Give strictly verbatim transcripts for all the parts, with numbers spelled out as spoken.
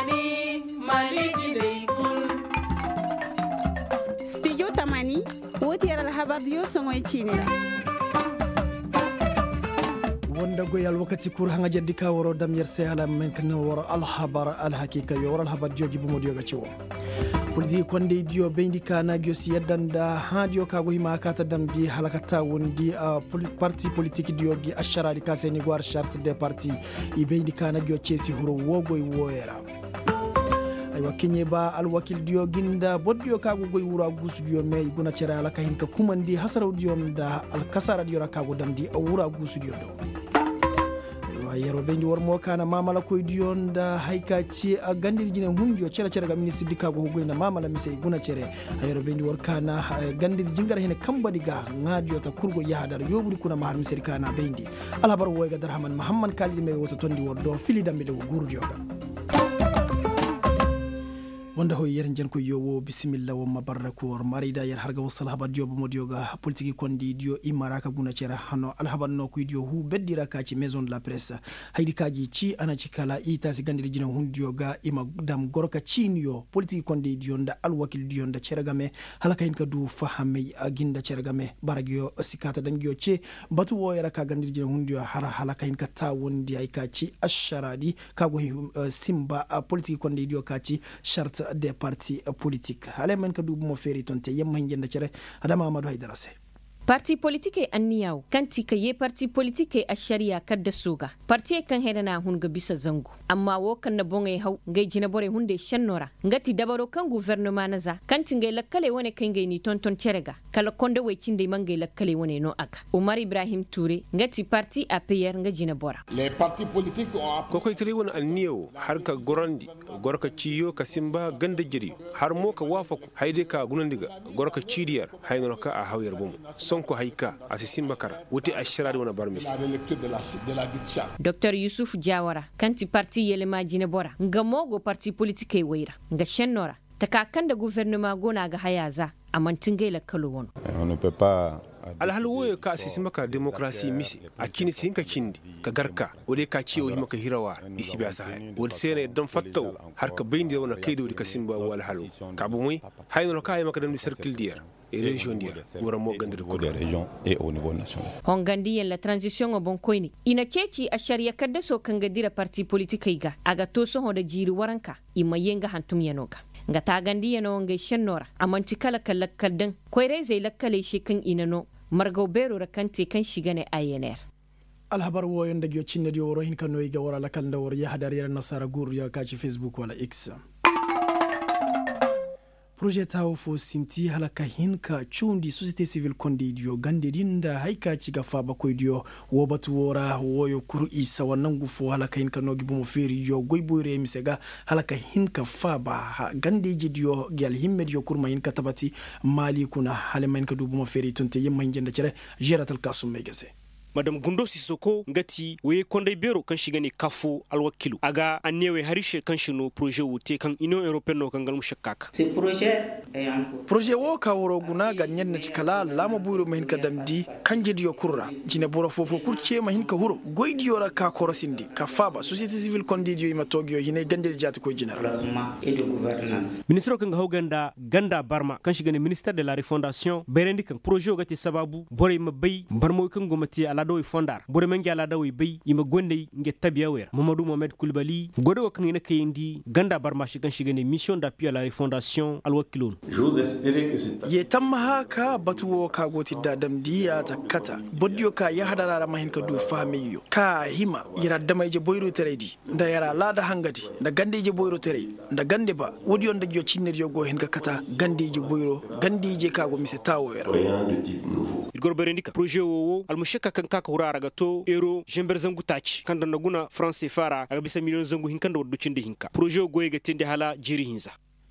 Tamani Malijine Kun Studio Tamani Woti yara habariyo songo ichinira wanda goyal wakati kur hanga jaddi ka woro dam yer se ala men kan woro al habar al hakika yo al habar jogi bu modiyo ga ciwo kulzi konde dio bendi kana gyo si yadanda hadio ka go hima kata dam di halakata wondi uh, parti politique dio gi ashara di kaseni gwar charte des partis i bendi kana gyo chesi huro wogo i woyera aywa kenye ba al wakil dio ginda boddio kago goy wura gusu dio me guna cera ala kahin ka kumandi hasara dio da al kasara dio kago damdi wura gusu dio do aywa yero bendi wormo kana mamala koy dio da hayka ci a gandir jine hundio cera cera ga ministre di kago goy na mamala mi sey guna cere ayro bendi wor kana gandir jingar hene kambadi ga ngadio ta kurgo yahadar yobudi kuna mahar mi sey kana bendi alabar woyga darhaman muhammad kalidi me woto tondi wor do fili dambe do gurdio ga wanda ho yer jen ko yowo bismillah wa mabarraku war marida yer harga wasal habar dio bo modioga politique kondi dio imaraka guna cera hano al habar no ko dio hu beddira ka ci maison de la presse haydi kaji ci ana ci kala ita si gandi jina hundioga ima dam gorka cinio politique kondi dio nda al wakil dio nda cera game halaka hin ka du fahame aginda cera game baragio sikata dan gio ce batu wo yera ka gandi jina hundio hara halaka hin ka ta wondi ay ka ci asharadi ka go uh, simba uh, politique kondi dio ka ci charte des partis politiques ale men ka dubu mo feri tonte yemma ngenda cere adama amadou haydara se parti politique anniyaw kanti ka ye parti politique a sharia kadda suga parti kan hedana hun ga bisa zangu amma wo kan na bongai haw ngai jina bore hunde shannora ngati dabaro kan gouvernement naza kanti ngai lakkale wone kan ngai ni tonton cerega kala konde we cinde mangai lakkale wone no aka Umar Ibrahim Touré ngati parti A P R nga jina bora les partis politiques ont ko koy tiri won anniyaw har ka gorandi gorka ciyo ka simba ganda jiri har mo ka wafaku hayde ka gunandiga gorka cidiyar hayno ka a hawyar bum sonko haika asisimba kara wote ashirari wana barmis Docteur Youssouf Diawara kanti parti yelema jine bora nga mogo parti politique weira nga shennora takakanda gouvernement gona ga hayaza amantingela kalowon on ne peut pas alhal woyo ka asisimba ka demokrasi misi akini sinka kindi ka garka wode ka ciyo hima ka hirawa isi biya sa wode sene dan fattaw har ka bayndi wana kaydo ka simba wal halu ka bu muy hayno ka ay maka dan circle dier et région dier wora mo gandir ko des régions et au niveau national hongandi la transition bon koini ina ceci a sharia kadda so kan gadira parti politique ga aga to so hoda jiri waranka ima yenga hantum yanoga nga tagandi yano ngai shennora amanti kala kala kaldan koyre zai lakkale shi kan inano margo bero rakante kan shigane I N R alhabar woyon da gyo cinne dio woro hin kan noy ga wora lakal da wor ya hadar yar nasara gur ya ka ci Facebook wala X projet tawo fo sinti halaka hinka chundi société civile kondi dio gande dinda haika ci ga fa ba koy dio wo batu wora woyo kuru isa wannan gufo halaka hinka nogi bumo feri yo goyboyre misega halaka hinka fa ba gande ji dio gal himme dio kurma hinka tabati mali kuna halema hinka du bumo feri tonte yemma ngenda cere jeratal kasum megese madam Gundo Sissoko ngati we konday bero kan shigani kafo alwakilu aga annewe harishe kan shino projet wote kan Union Européenne no kan galmu shakkaka ce projet est en cours projet wo ka woro guna ga nyen na cikala lama buru mahin ka damdi kan jidiyo kurra jine boro fofo kurce mahin ka huro goidiyo ra ka korosindi ka faba société civile kondidio ima togyo hine gande jati ko general et de gouvernance ministre kan hawganda ganda barma kan shigani ministère de la refondation berendi kan projet gati sababu bore mabay barmo kan gomati ala do fondar bore men gala dawi bay yima gonde nge tabiya wer Mamadou Mohamed Koulibaly godo kan ina kayindi ganda barma shi kan shigane mission d'appui à la refondation alwakilun j'ose espérer que c'est ye tamma haka batuwo ka goti dadam diya takata boddio ka ya hadara mahin ka du famiyo ka hima ira damaije boyro teredi nda yara lada hangati nda gandeje boyro tere nda gande ba wodi on dagyo cinne jogo hen ka kata gandeje boyro gandeje ka go mise tawo wer gorberendika projet wo almushaka kan ka hurara ga to euro jember zangu tachi kan da guna france fara aga bisa million zangu hinkan da wadducin da hinka projet goye ga tinde hala jiri hinza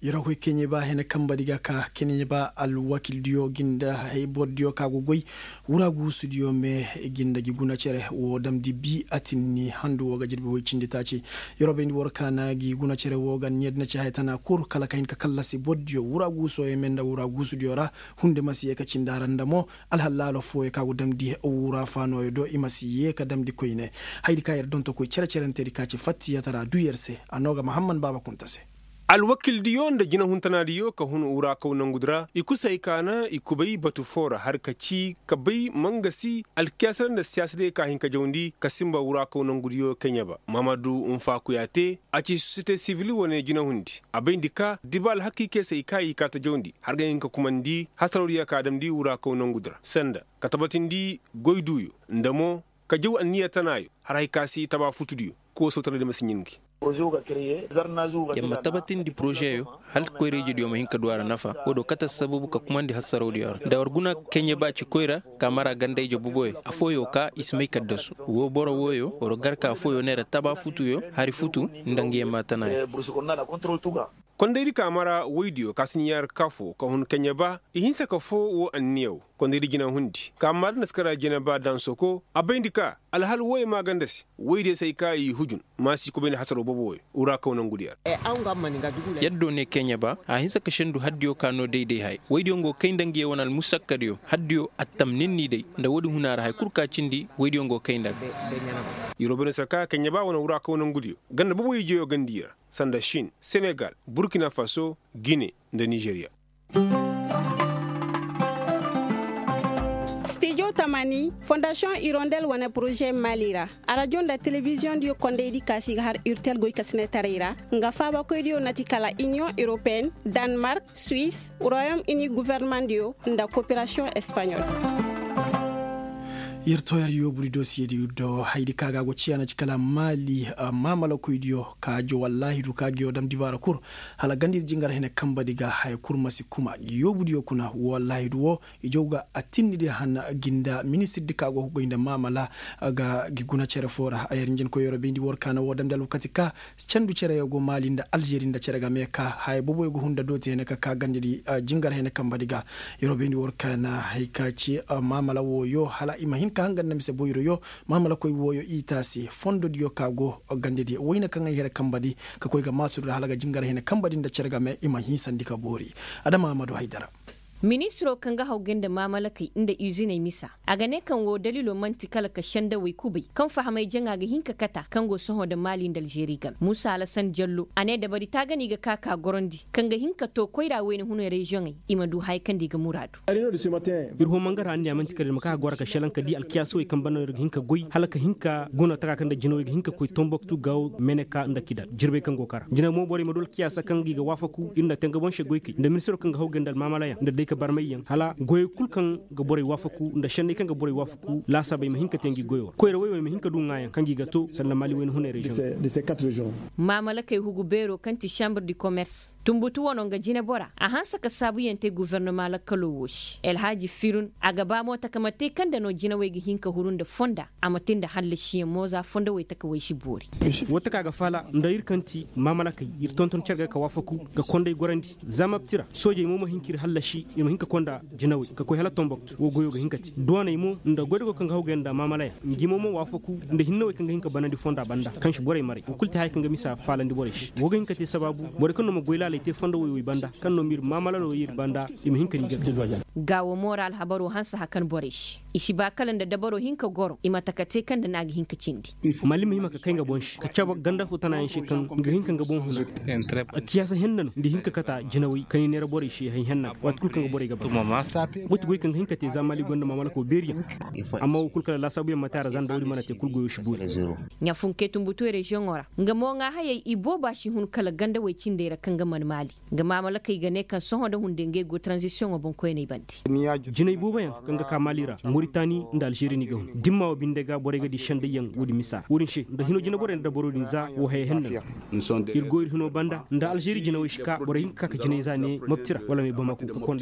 yoro ko kenye ba hene kambadiga ka kenye ba al wakil dio ginda hay boddio ka gogoy wuragu studio me ginda giguna cere wo damdi bi atinni handu woga jirbi wo cindi taci yoro be ndi worka na giguna cere woga nyedna ci haytana kur kala kayin ka kallasi boddio wuragu so e menda wuragu studio ra hunde masiye ka cindaranda mo al halalo fo e ka go damdi wura fano e do imasiye ka damdi koyne haydi ka yer don to ko cere cere enteri ka ci fatti yatara du yerse anoga muhammad baba kuntase alwakil diyo da gina huntana diyo ka hun ura ka nan gudura ikusai kana ikubai batu fora har ka ci ka bai mangasi alkiyasar da siyasare ka hinka jaundi ka simba ura ka nan gudiyo kenya ba mamadu umfa kuyate a ci societe civil wane gina hundi abin dika dibal hakike sai kai ka ta jaundi har ga hinka kumandi hasaroriya ka damdi ura ka nan gudura sanda ka tabatin di goiduyo ndamo ka jau anniya tanayo har ai kasi taba futudiyo ko sotar da masinyinki yamma tabatin di projet yo hal koyre je dio mahinka duara nafa odo kata sababu ka kumandi hasaro diar da warguna kenya ba ci koyra kamara gandai je buboy afoyo ka ismai kaddasu wo boro woyo oro garka afoyo nera taba futu yo hari futu ndangi matana kondiri kamara widio kasinyar kafo ka hun kenya ba ihinsa kafo wo anniyo kondiri gina hundi kamar naskara gina ba dan soko abindika alhal woy magandasi woyde sai kai hujun masi ko ben hasaro boboy ura ka wonan gudiyar yaddo ne kenya ba a hinsa ka shendu haddiyo kano daidai hay woydiyo ngo kaindangi wonal musakkadiyo haddiyo attam ninni dai da wodi hunara hay kurka cindi woydiyo ngo kaindag yurobene saka kenya ba wona ura ka wonan gudiyo ganda boboy jeyo gandiya sanda Chine, Senegal, Burkina Faso, Guinée, de Nigeria. Studio Tamani, Fondation Hirondelle wana projet Malira. A radio da télévision dio konde di kasi har urtel goy kasne tarira. Nga faba ko dio natikala Union Européenne, Danemark, Suisse, Royaume-Uni gouvernement dio nda coopération espagnole. yertoyar yoburi dossier di do haydi kaga go ciana cikala mali uh, mamala koydiyo ka jo wallahi du kagyo dam dibara kur hala gandir jingar hene kamba diga hay kur masi kuma yobudi kuna wallahi du ijoga atinni de han ginda ministre di kago go inda mamala ga giguna cere fora ayer njen ko yoro bendi workana wodam dal katika candu cere yogo mali nda algerie nda cere ga meka hay bobo go hunda do tene ka ka gandiri uh, jingar hene kamba diga yoro bendi workana hay kaci uh, mamala wo yo hala imahin ka hangan na mise boyro yo mamala koy woyo itasi fondo dio kago gandidi woyna kan yere kambadi ka koy ga masur halaga jingar hene kambadi nda cerga me ima hisan dika bori adama amadu haidara ministro kan ga haugen da mamalakai inda izina misa a gane kan wo dalilo mantikala ka shanda wai kubai kan fahamai janga ga hinka kata kan go soho da malin da Algeria gam Musa Alasan Jallo ane da bari ta gani ga kaka gorondi kan ga hinka to koira wani hunu region ai imadu hay kan diga muradu irho mangara andi mantikala maka gwara ka shalan ka di alkiyaso kan banar hinka goy halaka hinka gona taka kan da jino ga hinka koy tomboktu gaw meneka nda kida jirbe kan go kara jina mo bori madul kiyasa kan ga wafaku inda tanga bon she goyki da ministro kan ga haugen dal mamalaya da ka barmayyan hala goy kulkan ga bore wafaku nda shanne kan ga bore wafaku la sabai mahinka tengi goyo ko rewe mahinka du ngaya kan gi gato sanna mali wen hune region de ces quatre régions mamala kay hugu bero kanti chambre du commerce tumbutu wono nga jine bora a hansa ka sabu yente gouvernement la kalo wosh el haji firun aga ba mota kamate kan da no jina wegi hinka hurun da fonda amatin da halle shi moza fonda wai taka wai shi bori wata kaga fala nda yirkanti mamala kay yir tonton cerga ka wafaku ga konde gorandi zamaptira soje mo hinkir halle shi ima hinka konda jinawi ka koy hala tomboktu wo goyo ga hinkati dona imo nda godego kan hawgenda mamalaya ngimo mo wafaku nda hinno kan hinka banandi fonda banda kan shi bore mari kulti hay kan misa falandi bore shi wo ga hinkati sababu bore kan mo goyla lete fonda woy banda kan no mir mamala lo yir banda ima hinka ni ga gawo moral habaru hansa hakan bore shi ishi ba kalan da dabaro hinka goro ima takate kan da nagi hinka cindi malimi hima ka kai ga bonshi ka caba ganda futana yin shi kan ga hinka ga bon huna kiyasa hennan di hinka kata jinawi kan ne bore shi hay henna wat kulkan bore ga mama sape wuti goy kan hinka te zamali gonda mamala ko beriya amma kulkala la sabu yamma tara zan dawri mana te kulgo yushubu nya funke tumbutu region ora nga mo nga haye ibo ba shi hun kala ganda wai cinde ra kan ga man mali ga mamala kai ga ne kan soho da hunde nge go transition obon ko ne bandi jinay bo bayan kan ga kamalira Mauritanie nda Algeria ni ga hun dimma o binde ga bore ga di shande yang wudi misa wurin shi da hino jina bore da boro din za wo hay henna irgo hino banda nda Algeria jina wishka bore hinka ka jinay za ne mabtira wala me bama ko konde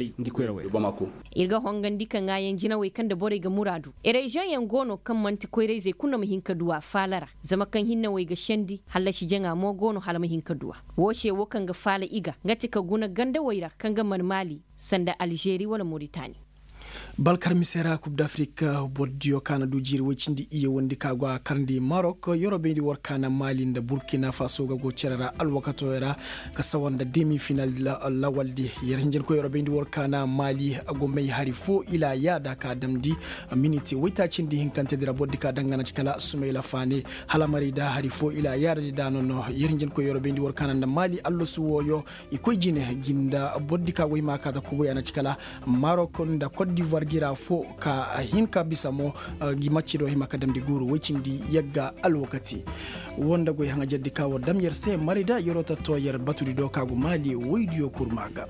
bai ngi koyra wai irga hongandi kan ngayen jina wai kan da bore ga muradu e region yan gono kan manti koyre zai kunna mu hinka duwa falara zama kan hinna wai ga shendi halla shi jenga mo gono hala mu hinka duwa woshe wo kan ga fala iga ngati ka guna ganda waira kan ga man Mali sanda Algeria wala Mauritania balkar misera coupe d'Afrique boddio kana du jiri wacindi iye wondi kagwa karndi Maroc yorobe ndi workana Mali nda Burkina Faso ga go cerara alwakato era ka sawanda demi final la lawaldi yerenjen ko yorobe ndi workana Mali go may harifo ila yada ka damdi minute wita cindi hinkante dira boddi ka dangana cikala Sumaila Fane halamari da harifo ila yada di danono yerenjen ko yorobe ndi workana nda Mali allo suwoyo ikoy jine ginda boddi ka goy maka da ko yana cikala Maroc nda Côte d'Ivoire gira fo ka hinka bisa mo uh, gi maccido hima kadam di guru wacindi yagga alwakati wonda goy hanga jaddi kawo damyer se marida yorota to yer batudi do kago Mali woydiyo kurmaga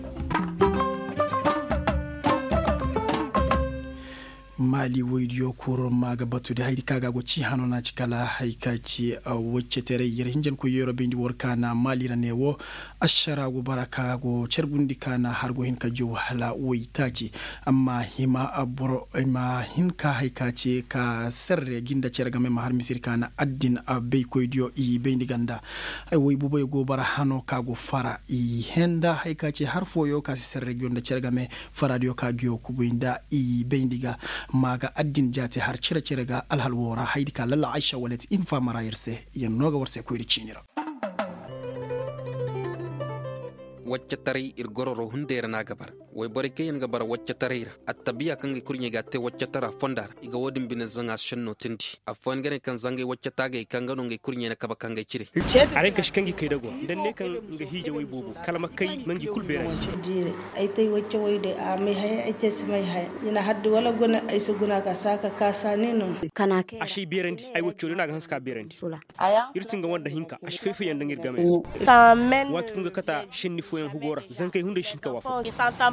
Mali woydiyo kuro maga batude haydi kaga go ci hanona ci kala haykaci wacce tere yere hinjen ko yoro bindi workana Mali ranewo ashara go baraka go cerbundi kana hargo hinka jo hala woytaci amma hima aboro ma hinka haykaci ka serre ginda cerga me har misir kana addin abey koydiyo i bendi ganda ay woy buboy go bara hano kago fara i henda haykaci har foyo ka serre ginda cerga me faradio ka gyo kubinda i bendiga maga addin jati har cire cire ga alhal wora haidi ka lalla Aisha walet infa marayirse yan noga warse ko iri cinira wacce tare ir gororo hundere na gabar way bore kayen gabar wacce tare attabiya kan kurnye ga te wacce tara fondar iga wodin bin zanga shanno tindi afwan gane kan zangai wacce tage kan gano ngai kurnye na kaba kan ga cire are ka shikangi kai dago dan ne kan ga hije way bobo kalma kai mangi kulbera ai tai wacce way da a mai haya ai te mai haya ina haddu wala gona ai su guna ka saka kasa ne non kana kai ashi berandi ai wacce na ga hanska berandi irtin ga wanda hinka ashi fefe yan dangir game watu kun ga kata shinni foyan hugora zan kai hunde shinka wafa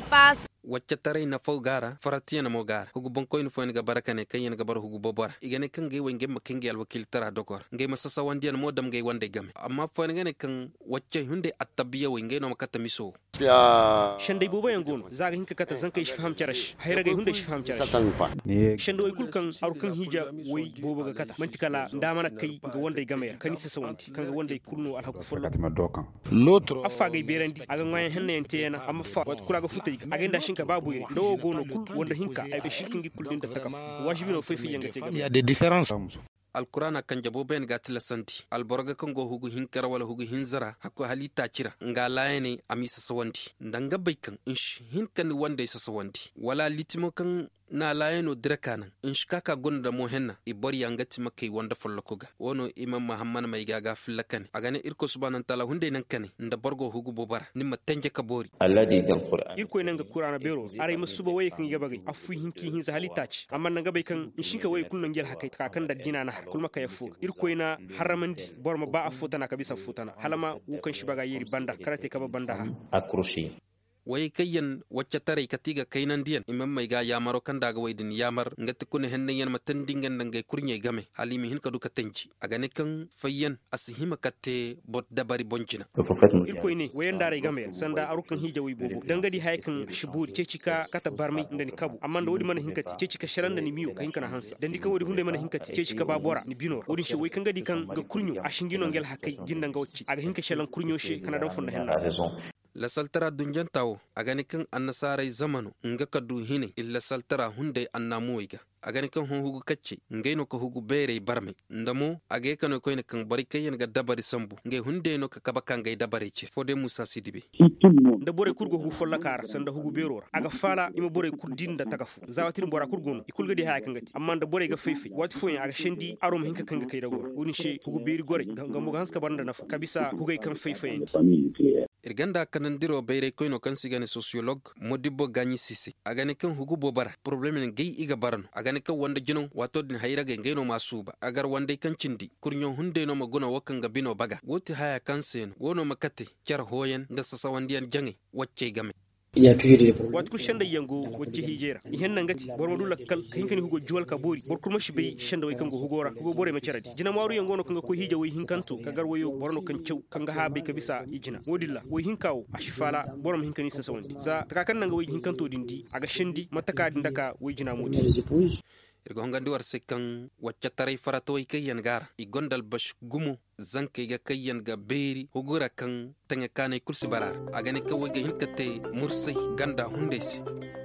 wacce tare na fo gara faratiya na mo gara hugu bonko ina fo ina baraka ne kan yana gabar hugu bobora igane kan gai wenge makin gai alwakil tara dokor ngai masasa wandiyan modam gai wande game amma fo ina gane kan wacce hunde attabiya wenge no makata miso shande bobo yangono zaga hinka kata zan kai shifam charash hayra gai hunde shifam charash shande way kulkan arukan hija way bobo ga kata mantikala ndamana kai ga wande game kan sasa wanti kan ga wande kurno alhaku forla l'autre afa gai berandi aga ngayen henne entena amma fa wat kula ga futai agenda shinka babu ye ndo gono kut wanda hinka ay be shirkin gi kuldin da takaf wajibi no fefi yanga tega ya de difference alqur'ana kan jabo ben gatila santi alborga kan go hugu hinkara wala hugu hinzara hakko halita cira nga layene amisa sawanti ndanga baykan insh hinkan wanda isa sawanti wala litimo kan na layeno direkanan insh kaka gonda mo henna ibori yangati makai wanda follokoga wono imam muhammad mai gaga fillakan agane irko subhanahu ta'ala hunde nan kane nda borgo hugu bobara nimma tanje kabori alladi gal qur'an irko nan ga qur'ana bero are musuba waye kan yabage afu hinki hinza halitaci amma nan ga baykan inshinka waye kullun gel hakai kakan da dina na kulma ka yafu irko ina haramandi borma ba afutana kabisa futana halama wukan shi baga yiri banda karate kaba banda ha akrushi way kayyan wacce tare katiga kainan diyan imam mai ga ya maro kan daga waydin yamar ngati kune hennen yan matan dingan dangay kurnye game halimi hin ka duka tanci aga ne kan fayyan asihima katte bot dabari boncina irko ine wayan dare game sanda arukan hija wi bobo dangadi haykan shiburi cecika kata barmi ndani kabu amma da wodi mana hinkati cecika sharanda ni miyo kayin kana hansa dandi ka wodi hunde mana hinkati cecika babora ni binor wodin shi way kan gadi kan ga kurnyo ashingino ngel hakai gindan ga wacci aga hinka shalan kurnyo she kana dan funda henna la saltara dunjan tawo agani kan annasarai zamanu nga kadu hine illa saltara hunde annamuiga agani kan hon hugu kacce ngaino ko hugu bere barme ndamo age kano ko ne kan bari kayen ga dabari sambu nge hunde no ka kaba kan ga dabari ci fode musa sidibe nda bore kurgo hu folla kara sanda hugu berora aga fala ima bore kurdinda tagafu zawatir bora kurgono ikulga di haya kangati amma nda bore ga fefe wat fo aga shendi arom hinka kanga kai dago woni she hugu beri gore ngamu ganska banda nafa kabisa hugay kan fefe irganda kanandiro bere koino kan sigane sociologue modibo ganyi sisi agane kan hugu bobara problème gay iga barano agane kan wanda jino wato din hayra ga ngeno masuba agar wanda kan cindi kurnyo hunde no magona wakan ga bino baga woti haya kan sen gono makate kyar hoyen da sasawandiyan jangi wacce game wat kul shanda yango wajji hijera ihan nangati bor madu lakkal kahin kan hugo juwal ka bori bor kurma shi bai shanda way kango hugora hugo bore ma ceradi jina maru yango no kanga ko hija way hinkanto kagar wayo borno kan cew kanga ha bai kabisa ijina wodilla way hinkawo ashfala bor ma hinkani sa sawandi za takakan nanga way hinkanto dindi aga shindi mataka dindaka way jina modi irgo hongandi war sekkan wacca taray farato way kayan gara igondal bash gumu zanke ga kayan ga beri hugura kan tanga kane kursi barar agane kawai ga hinkate mursai ganda hundesi